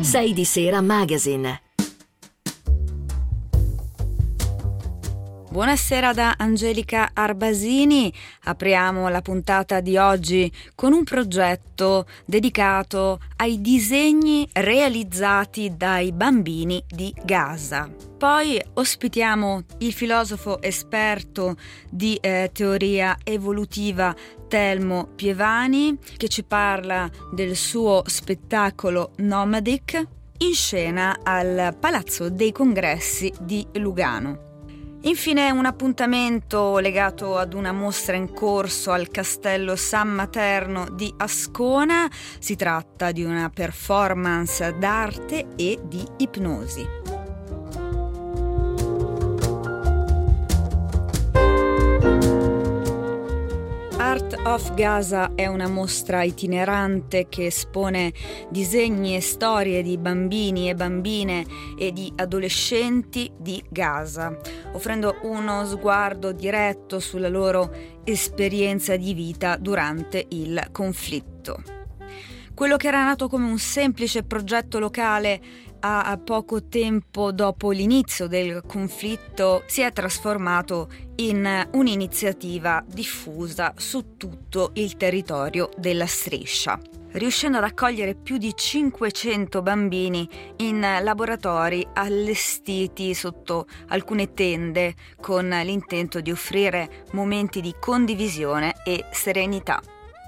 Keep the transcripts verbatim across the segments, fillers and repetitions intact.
sei di Sera Magazine. Buonasera da Angelica Arbasini. Apriamo la puntata di oggi con un progetto dedicato ai disegni realizzati dai bambini di Gaza. Poi ospitiamo il filosofo esperto di eh, teoria evolutiva Telmo Pievani, che ci parla del suo spettacolo Nomadic in scena al Palazzo dei Congressi di Lugano. Infine un appuntamento legato ad una mostra in corso al Castello San Materno di Ascona. Si tratta di una performance d'arte e di ipnosi. Art of Gaza è una mostra itinerante che espone disegni e storie di bambini e bambine e di adolescenti di Gaza, offrendo uno sguardo diretto sulla loro esperienza di vita durante il conflitto. Quello che era nato come un semplice progetto locale a poco tempo dopo l'inizio del conflitto si è trasformato in un'iniziativa diffusa su tutto il territorio della striscia, riuscendo ad accogliere più di cinquecento bambini in laboratori allestiti sotto alcune tende con l'intento di offrire momenti di condivisione e serenità.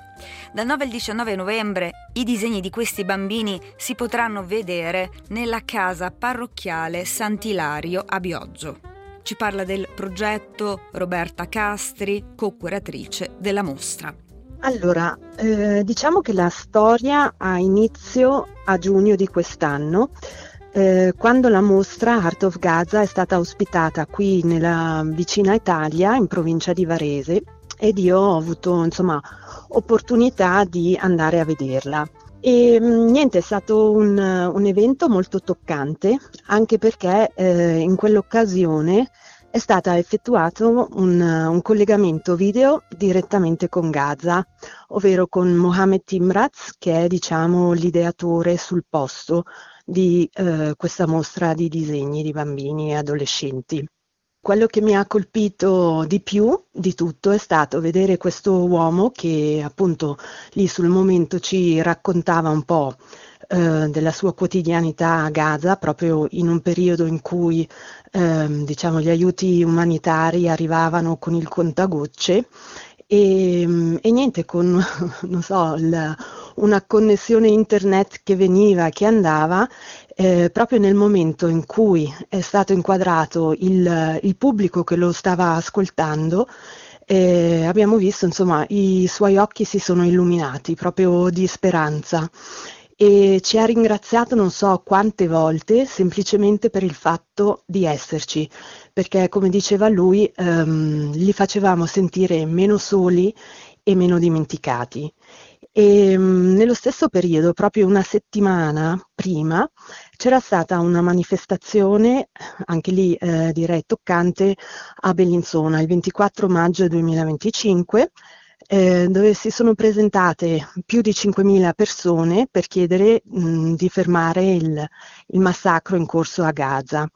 Dal nove al diciannove novembre i disegni di questi bambini si potranno vedere nella casa parrocchiale Sant'Ilario a Bioggio. Ci parla del progetto Roberta Castri, co-curatrice della mostra. Allora, eh, diciamo che la storia ha inizio a giugno di quest'anno, eh, quando la mostra Art of Gaza è stata ospitata qui nella vicina Italia, in provincia di Varese, ed io ho avuto insomma opportunità di andare a vederla. E niente, è stato un, un evento molto toccante, anche perché eh, in quell'occasione è stato effettuato un, un collegamento video direttamente con Gaza, ovvero con Mohamed Timraz, che è diciamo l'ideatore sul posto di eh, questa mostra di disegni di bambini e adolescenti. Quello che mi ha colpito di più di tutto è stato vedere questo uomo che appunto lì sul momento ci raccontava un po' eh, della sua quotidianità a Gaza, proprio in un periodo in cui eh, diciamo gli aiuti umanitari arrivavano con il contagocce e, e niente, con non so, il, una connessione internet che veniva e che andava. Eh, proprio nel momento in cui è stato inquadrato il, il pubblico che lo stava ascoltando, eh, abbiamo visto insomma i suoi occhi si sono illuminati proprio di speranza e ci ha ringraziato non so quante volte semplicemente per il fatto di esserci, perché come diceva lui ehm, li facevamo sentire meno soli e meno dimenticati. E mh, nello stesso periodo, proprio una settimana prima, c'era stata una manifestazione, anche lì eh, direi toccante, a Bellinzona, il ventiquattro maggio duemilaventicinque, eh, dove si sono presentate più di cinquemila persone per chiedere mh, di fermare il, il massacro in corso a Gaza.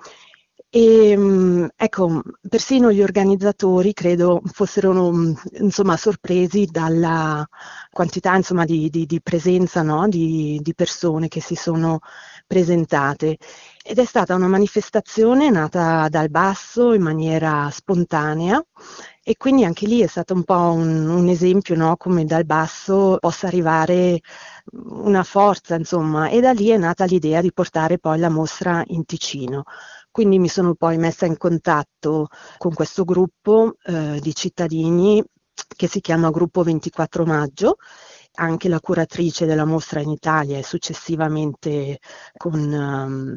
E ecco, persino gli organizzatori credo fossero insomma sorpresi dalla quantità insomma di, di, di presenza, no? di, di persone che si sono presentate, ed è stata una manifestazione nata dal basso in maniera spontanea e quindi anche lì è stato un po' un, un esempio, no? Come dal basso possa arrivare una forza, insomma, e da lì è nata l'idea di portare poi la mostra in Ticino. Quindi mi sono poi messa in contatto con questo gruppo eh, di cittadini che si chiama Gruppo ventiquattro Maggio, anche la curatrice della mostra in Italia e successivamente con um,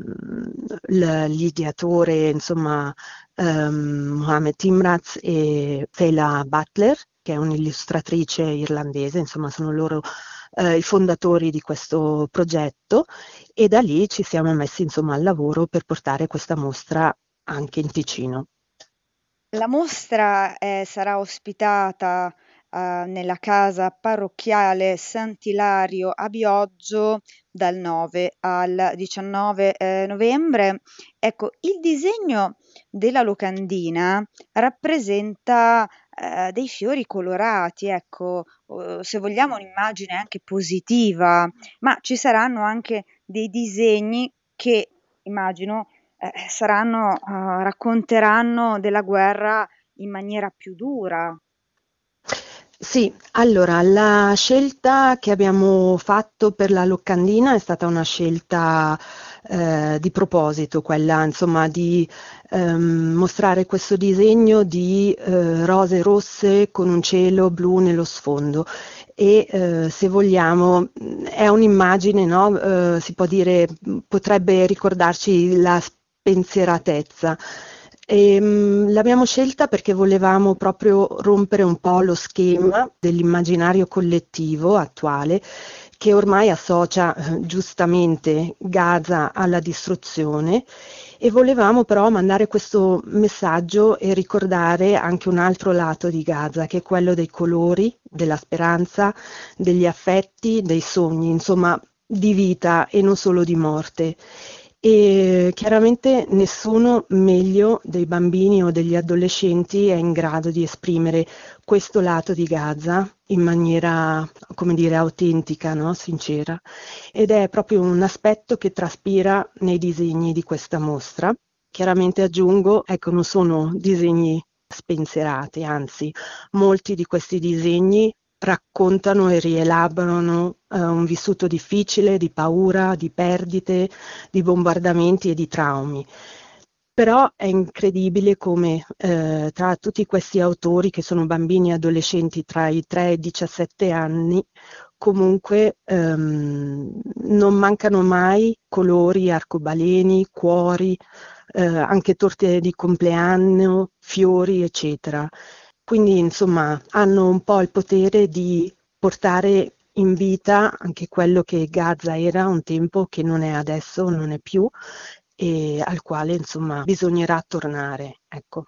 l'ideatore, insomma, um, Mohamed Timraz e Fela Butler, che è un'illustratrice irlandese, insomma sono loro eh, i fondatori di questo progetto, e da lì ci siamo messi insomma al lavoro per portare questa mostra anche in Ticino. La mostra eh, sarà ospitata uh, nella casa parrocchiale Sant'Ilario a Bioggio dal nove al diciannove eh, novembre. Ecco, il disegno della locandina rappresenta eh, dei fiori colorati, ecco, uh, se vogliamo un'immagine anche positiva, ma ci saranno anche dei disegni che immagino eh, saranno, uh, racconteranno della guerra in maniera più dura. Sì, allora la scelta che abbiamo fatto per la locandina è stata una scelta eh, di proposito, quella insomma di ehm, mostrare questo disegno di eh, rose rosse con un cielo blu nello sfondo e eh, se vogliamo è un'immagine, no? Eh, si può dire, potrebbe ricordarci la spensieratezza. E, mh, l'abbiamo scelta perché volevamo proprio rompere un po' lo schema dell'immaginario collettivo attuale che ormai associa eh, giustamente Gaza alla distruzione e volevamo però mandare questo messaggio e ricordare anche un altro lato di Gaza, che è quello dei colori, della speranza, degli affetti, dei sogni, insomma di vita e non solo di morte. E chiaramente nessuno meglio dei bambini o degli adolescenti è in grado di esprimere questo lato di Gaza in maniera, come dire, autentica, no? Sincera. Ed è proprio un aspetto che traspira nei disegni di questa mostra. Chiaramente aggiungo, ecco, non sono disegni spensierati, anzi, molti di questi disegni raccontano e rielaborano eh, un vissuto difficile, di paura, di perdite, di bombardamenti e di traumi. Però è incredibile come eh, tra tutti questi autori che sono bambini e adolescenti tra i tre e i diciassette anni, comunque ehm, non mancano mai colori, arcobaleni, cuori, eh, anche torte di compleanno, fiori, eccetera. Quindi, insomma, hanno un po' il potere di portare in vita anche quello che Gaza era un tempo, che non è adesso, non è più, e al quale, insomma, bisognerà tornare, ecco.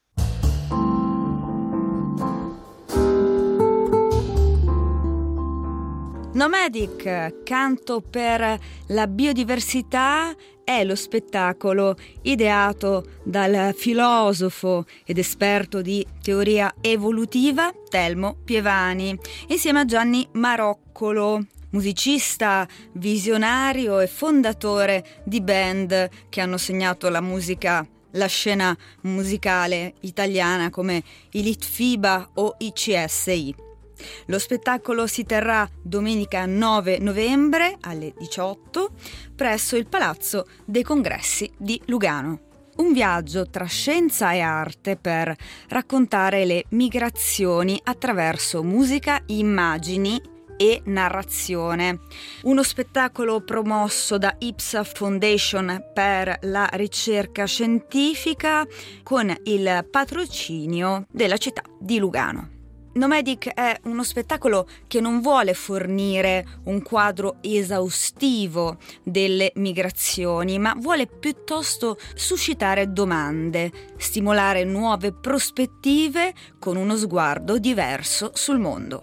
Nomadic, canto per la biodiversità, è lo spettacolo ideato dal filosofo ed esperto di teoria evolutiva Telmo Pievani, insieme a Gianni Maroccolo, musicista, visionario e fondatore di band che hanno segnato la musica, la scena musicale italiana come i Litfiba o i C S I. Lo spettacolo si terrà domenica nove novembre alle diciotto presso il Palazzo dei Congressi di Lugano. Un viaggio tra scienza e arte per raccontare le migrazioni attraverso musica, immagini e narrazione. Uno spettacolo promosso da Ipsa Foundation per la ricerca scientifica con il patrocinio della città di Lugano. Nomadic è uno spettacolo che non vuole fornire un quadro esaustivo delle migrazioni, ma vuole piuttosto suscitare domande, stimolare nuove prospettive con uno sguardo diverso sul mondo.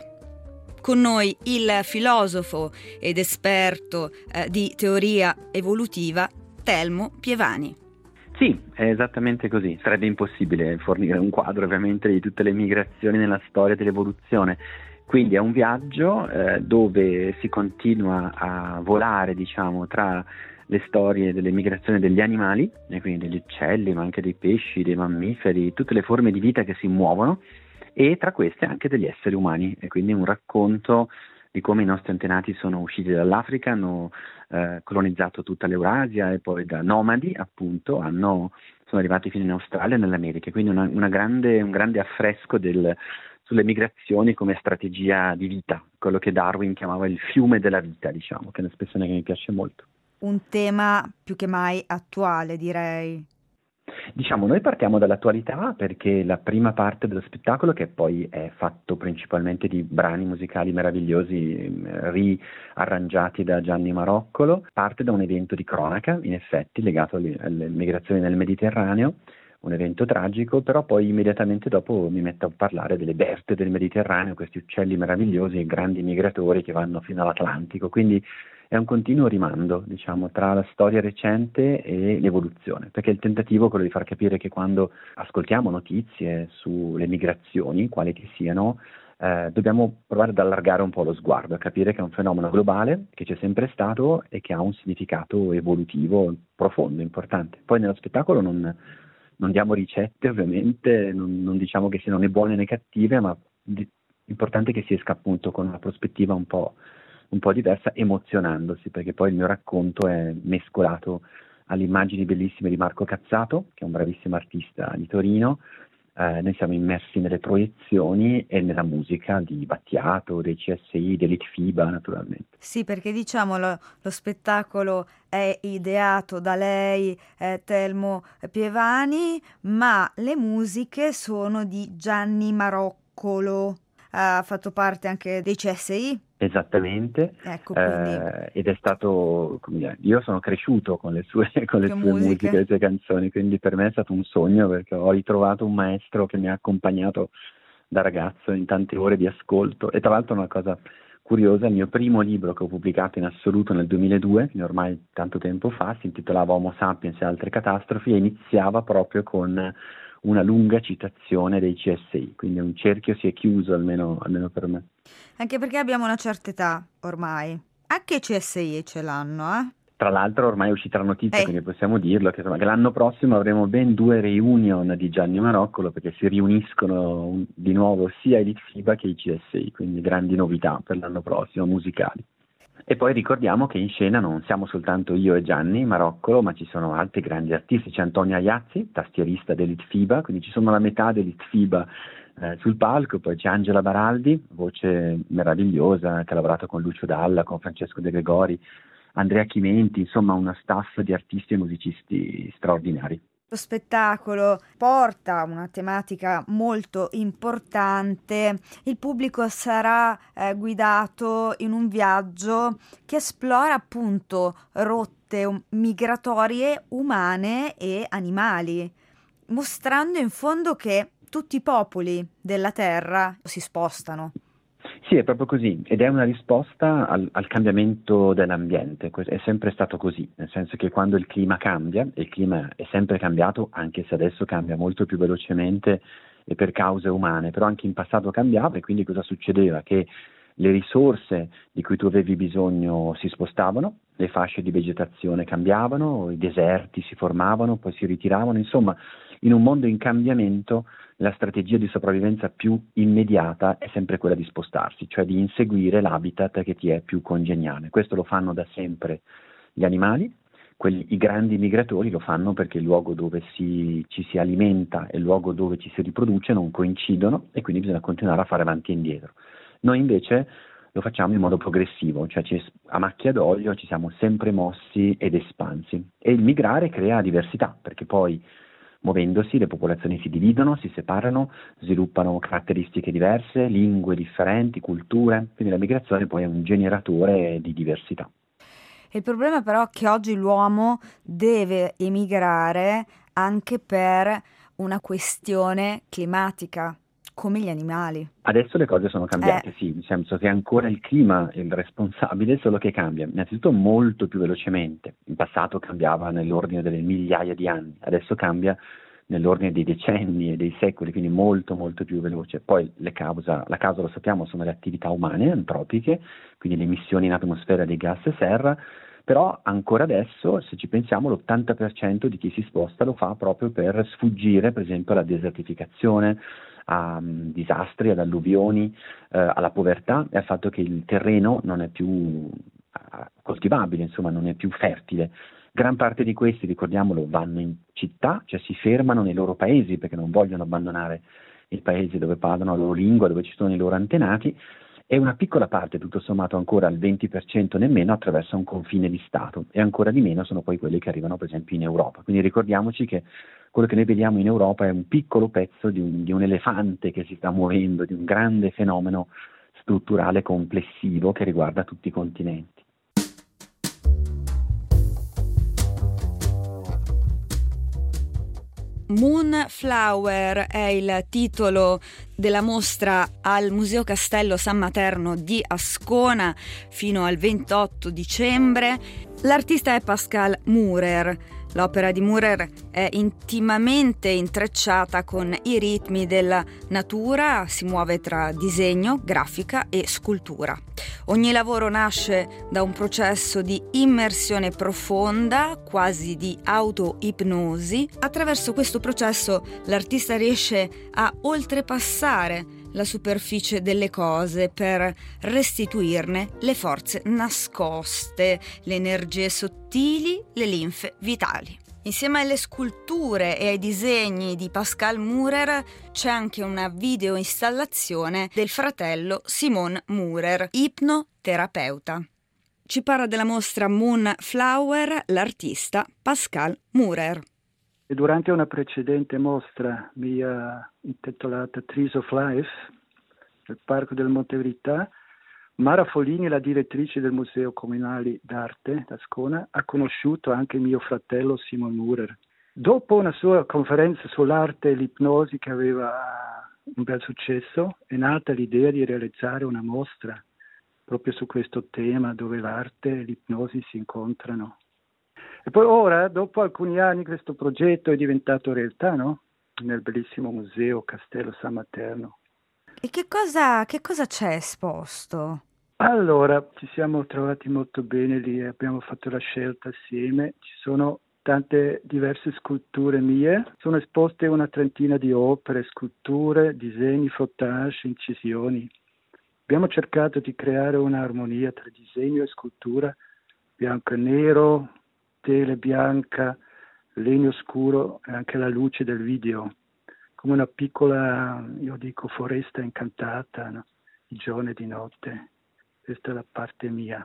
Con noi il filosofo ed esperto eh, di teoria evolutiva Telmo Pievani. Sì, è esattamente così. Sarebbe impossibile fornire un quadro ovviamente di tutte le migrazioni nella storia dell'evoluzione. Quindi è un viaggio eh, dove si continua a volare, diciamo, tra le storie delle migrazioni degli animali, e quindi degli uccelli, ma anche dei pesci, dei mammiferi, tutte le forme di vita che si muovono, e tra queste anche degli esseri umani. E quindi un racconto di come i nostri antenati sono usciti dall'Africa, hanno eh, colonizzato tutta l'Eurasia e poi da nomadi, appunto, hanno, sono arrivati fino in Australia e nell'America. Quindi una, una grande, un grande affresco del, sulle migrazioni come strategia di vita, quello che Darwin chiamava il fiume della vita, diciamo, che è un'espressione che mi piace molto. Un tema più che mai attuale, direi. Diciamo, noi partiamo dall'attualità perché la prima parte dello spettacolo, che poi è fatto principalmente di brani musicali meravigliosi riarrangiati da Gianni Maroccolo, parte da un evento di cronaca, in effetti, legato alle, alle migrazioni nel Mediterraneo, un evento tragico, però poi immediatamente dopo mi metto a parlare delle berte del Mediterraneo, questi uccelli meravigliosi e grandi migratori che vanno fino all'Atlantico, quindi è un continuo rimando, diciamo, tra la storia recente e l'evoluzione, perché il tentativo è quello di far capire che quando ascoltiamo notizie sulle migrazioni, quali che siano, eh, dobbiamo provare ad allargare un po' lo sguardo, a capire che è un fenomeno globale, che c'è sempre stato e che ha un significato evolutivo profondo, importante. Poi nello spettacolo non, non diamo ricette, ovviamente, non, non diciamo che siano né buone né cattive, ma l'importante è che si esca appunto con una prospettiva un po' un po' diversa, emozionandosi, perché poi il mio racconto è mescolato alle immagini bellissime di Marco Cazzato, che è un bravissimo artista di Torino. Eh, noi siamo immersi nelle proiezioni e nella musica di Battiato, dei C S I, dell'Itfiba naturalmente. Sì, perché diciamo lo, lo spettacolo è ideato da lei, eh, Telmo Pievani, ma le musiche sono di Gianni Maroccolo. Ha fatto parte anche dei C S I. Esattamente, ecco, quindi... eh, ed è stato, come dire, io sono cresciuto con le sue, con le sue musiche, le sue canzoni, quindi per me è stato un sogno, perché ho ritrovato un maestro che mi ha accompagnato da ragazzo in tante ore di ascolto. E tra l'altro una cosa curiosa, il mio primo libro che ho pubblicato in assoluto nel duemiladue, quindi ormai tanto tempo fa, si intitolava Homo Sapiens e altre catastrofi e iniziava proprio con una lunga citazione dei C S I, quindi un cerchio si è chiuso almeno, almeno per me. Anche perché abbiamo una certa età ormai, anche i C S I ce l'hanno, eh? Tra l'altro ormai è uscita la notizia, eh. quindi possiamo dirlo, che, insomma, che l'anno prossimo avremo ben due reunion di Gianni Maroccolo, perché si riuniscono un, di nuovo sia i Litfiba che i C S I, quindi grandi novità per l'anno prossimo, musicali. E poi ricordiamo che in scena non siamo soltanto io e Gianni Maroccolo, ma ci sono altri grandi artisti. C'è Antonio Iazzi, tastierista dell'Itfiba, quindi ci sono la metà dell'Itfiba eh, sul palco. Poi c'è Angela Baraldi, voce meravigliosa, che ha lavorato con Lucio Dalla, con Francesco De Gregori, Andrea Chimenti, insomma una staff di artisti e musicisti straordinari. Lo spettacolo porta una tematica molto importante, il pubblico sarà eh, guidato in un viaggio che esplora appunto rotte migratorie umane e animali, mostrando in fondo che tutti i popoli della Terra si spostano. Sì, è proprio così, ed è una risposta al, al cambiamento dell'ambiente. È sempre stato così, nel senso che quando il clima cambia, e il clima è sempre cambiato, anche se adesso cambia molto più velocemente e per cause umane, però anche in passato cambiava, e quindi cosa succedeva? Che le risorse di cui tu avevi bisogno si spostavano, le fasce di vegetazione cambiavano, i deserti si formavano, poi si ritiravano, insomma, in un mondo in cambiamento la strategia di sopravvivenza più immediata è sempre quella di spostarsi, cioè di inseguire l'habitat che ti è più congeniale. Questo lo fanno da sempre gli animali, quelli, i grandi migratori lo fanno perché il luogo dove si, ci si alimenta e il luogo dove ci si riproduce non coincidono e quindi bisogna continuare a fare avanti e indietro. Noi invece lo facciamo in modo progressivo, cioè ci, a macchia d'olio ci siamo sempre mossi ed espansi, e il migrare crea diversità, perché poi muovendosi le popolazioni si dividono, si separano, sviluppano caratteristiche diverse, lingue differenti, culture, quindi la migrazione poi è un generatore di diversità. Il problema però è che oggi l'uomo deve emigrare anche per una questione climatica, come gli animali. Adesso le cose sono cambiate, eh. sì, nel senso che ancora il clima è il responsabile, solo che cambia, innanzitutto molto più velocemente. In passato cambiava nell'ordine delle migliaia di anni, adesso cambia nell'ordine dei decenni e dei secoli, quindi molto molto più veloce. Poi le causa, la causa, lo sappiamo, sono le attività umane, antropiche, quindi le emissioni in atmosfera dei gas serra, però ancora adesso, se ci pensiamo, l'ottanta per cento di chi si sposta lo fa proprio per sfuggire, per esempio, alla desertificazione, a um, disastri, ad alluvioni, eh, alla povertà e al fatto che il terreno non è più uh, coltivabile, insomma non è più fertile. Gran parte di questi, ricordiamolo, vanno in città, cioè si fermano nei loro paesi perché non vogliono abbandonare il paese dove parlano la loro lingua, dove ci sono i loro antenati, e una piccola parte, tutto sommato ancora il venti per cento nemmeno, attraversa un confine di Stato, e ancora di meno sono poi quelli che arrivano per esempio in Europa. Quindi ricordiamoci che quello che noi vediamo in Europa è un piccolo pezzo di un, di un elefante che si sta muovendo, di un grande fenomeno strutturale complessivo che riguarda tutti i continenti. Moonflower è il titolo della mostra al Museo Castello San Materno di Ascona fino al ventotto dicembre. L'artista è Pascal Maurer. L'opera di Maurer è intimamente intrecciata con i ritmi della natura, si muove tra disegno, grafica e scultura. Ogni lavoro nasce da un processo di immersione profonda, quasi di auto-ipnosi. Attraverso questo processo l'artista riesce a oltrepassare la superficie delle cose per restituirne le forze nascoste, le energie sottili, le linfe vitali. Insieme alle sculture e ai disegni di Pascal Maurer c'è anche una videoinstallazione del fratello Simon Maurer, ipnoterapeuta. Ci parla della mostra Moonflower l'artista Pascal Maurer. Durante una precedente mostra mia intitolata Trees of Life, nel Parco del Monte Verità, Mara Folini, la direttrice del Museo Comunale d'Arte d'Ascona, ha conosciuto anche mio fratello Simon Maurer. Dopo una sua conferenza sull'arte e l'ipnosi che aveva un bel successo, è nata l'idea di realizzare una mostra proprio su questo tema dove l'arte e l'ipnosi si incontrano. E poi ora, dopo alcuni anni, questo progetto è diventato realtà, no? Nel bellissimo museo Castello San Materno. E che cosa, che cosa c'è esposto? Allora, ci siamo trovati molto bene lì, abbiamo fatto la scelta assieme. Ci sono tante diverse sculture mie, sono esposte una trentina di opere, sculture, disegni, footage, incisioni. Abbiamo cercato di creare un'armonia tra disegno e scultura, bianco e nero, tela bianca, legno scuro e anche la luce del video, come una piccola, io dico, foresta incantata, no? Di giorno e di notte. Questa è la parte mia.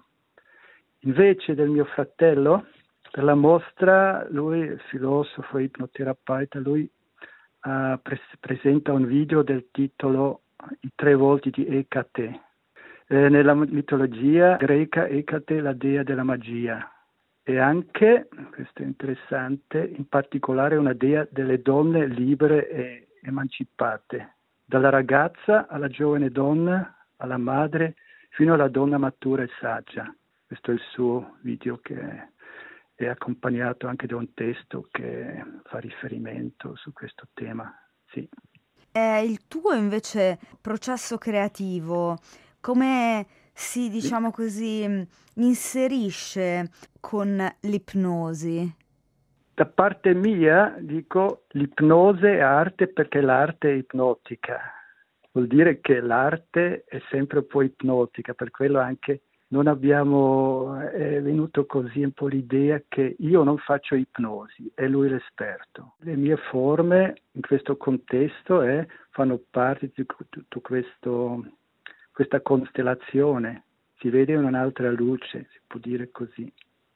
Invece del mio fratello, per la mostra, lui è filosofo, ipnoterapeuta, lui uh, pres- presenta un video del titolo I tre volti di Ecate. Eh, nella mitologia greca Ecate è la dea della magia. E anche, questo è interessante, in particolare una dea delle donne libere e emancipate, dalla ragazza alla giovane donna, alla madre, fino alla donna matura e saggia. Questo è il suo video che è accompagnato anche da un testo che fa riferimento su questo tema. Sì. È il tuo invece processo creativo, come si, diciamo così, inserisce con l'ipnosi? Da parte mia dico l'ipnose è arte perché l'arte è ipnotica. Vuol dire che l'arte è sempre un po' ipnotica, per quello anche non abbiamo, è venuto così un po' l'idea che io non faccio ipnosi, è lui l'esperto. Le mie forme in questo contesto eh, fanno parte di tutto questo, questa costellazione, si vede in un'altra luce, si può dire così.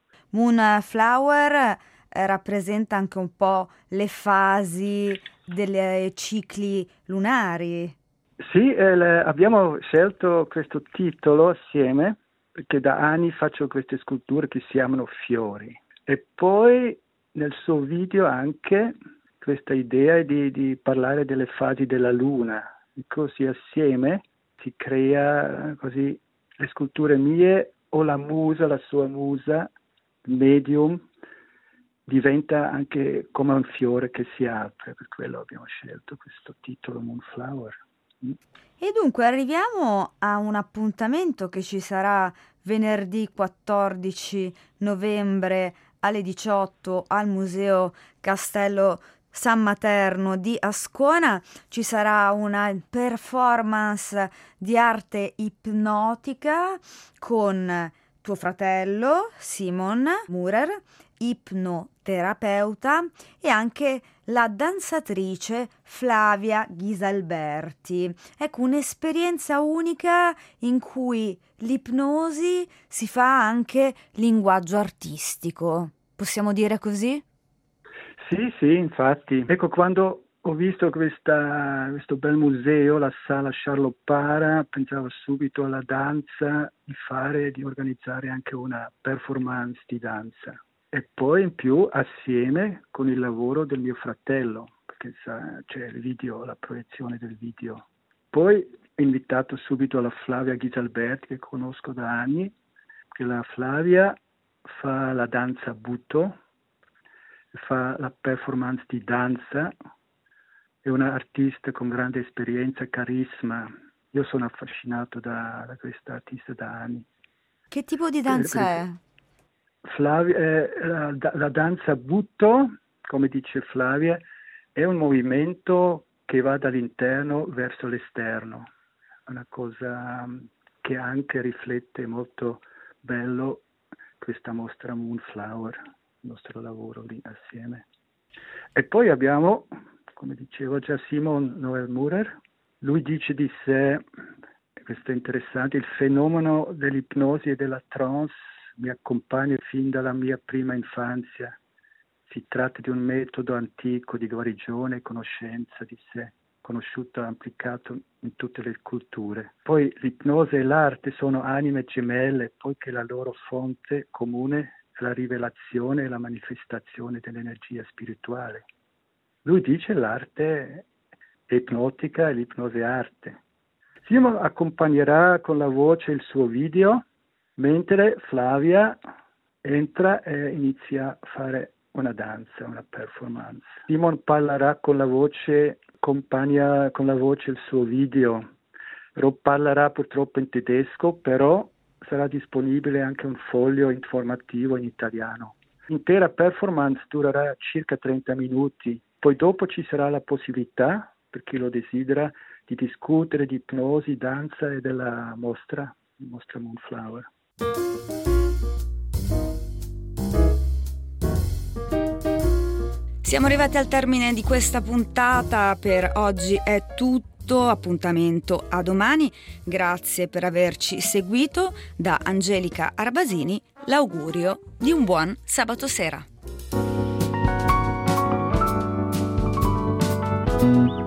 Moonflower eh, rappresenta anche un po' le fasi dei cicli lunari. Sì, eh, le, abbiamo scelto questo titolo assieme perché da anni faccio queste sculture che si chiamano fiori. E poi nel suo video anche questa idea di, di parlare delle fasi della luna. E così assieme si crea così le sculture mie o la musa, la sua musa, medium, diventa anche come un fiore che si apre. Per quello abbiamo scelto questo titolo Moonflower. E dunque arriviamo a un appuntamento che ci sarà venerdì quattordici novembre alle diciotto al Museo Castello San Materno di Ascona. Ci sarà una performance di arte ipnotica con tuo fratello Simon Maurer, ipnoterapeuta, e anche la danzatrice Flavia Ghisalberti. Ecco, un'esperienza unica in cui l'ipnosi si fa anche linguaggio artistico. Possiamo dire così? Sì, sì, infatti. Ecco, quando ho visto questa, questo bel museo, la sala Charles Para, pensavo subito alla danza, di fare, di organizzare anche una performance di danza. E poi in più assieme con il lavoro del mio fratello, che sa, cioè il video, la proiezione del video. Poi ho invitato subito la Flavia Ghisalberti, che conosco da anni, che la Flavia fa la danza butto, fa la performance di danza, è una artista con grande esperienza e carisma. Io sono affascinato da, da questa artista da anni. Che tipo di danza è? Flavia, eh, la, la danza butto, come dice Flavia, è un movimento che va dall'interno verso l'esterno, una cosa che anche riflette molto bello questa mostra Moonflower, il nostro lavoro lì assieme. E poi abbiamo, come dicevo già, Simon Noel Murer. Lui dice di sé, questo è interessante, il fenomeno dell'ipnosi e della trance mi accompagna fin dalla mia prima infanzia. Si tratta di un metodo antico di guarigione e conoscenza di sé, conosciuto e applicato in tutte le culture. Poi l'ipnosi e l'arte sono anime gemelle, poiché la loro fonte comune è la rivelazione e la manifestazione dell'energia spirituale. Lui dice l'arte è ipnotica e l'ipnosi è arte. Simon accompagnerà con la voce il suo video, mentre Flavia entra e inizia a fare una danza, una performance. Simon parlerà con la voce, accompagna con la voce il suo video. Rob parlerà purtroppo in tedesco, però sarà disponibile anche un foglio informativo in italiano. L'intera performance durerà circa trenta minuti, poi dopo ci sarà la possibilità, per chi lo desidera, di discutere di ipnosi, danza e della mostra, mostra Moonflower. Siamo arrivati al termine di questa puntata, per oggi è tutto, appuntamento a domani, grazie per averci seguito, da Angelica Arbasini l'augurio di un buon sabato sera.